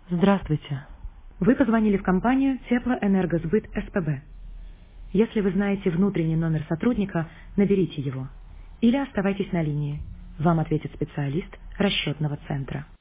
Здравствуйте. Вы позвонили в компанию Теплоэнергосбыт СПБ. Если вы знаете внутренний номер сотрудника, наберите его. Или оставайтесь на линии. Вам ответит специалист расчетного центра.